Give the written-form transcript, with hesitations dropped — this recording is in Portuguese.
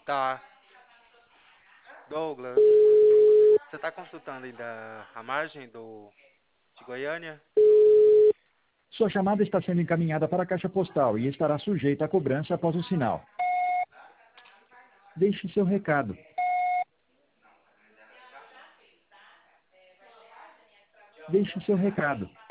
Tá. Douglas, você tá consultando ainda a margem de Goiânia? Sua chamada está sendo encaminhada para a caixa postal e estará sujeita a cobrança após o sinal. Deixe seu recado. Deixe seu recado.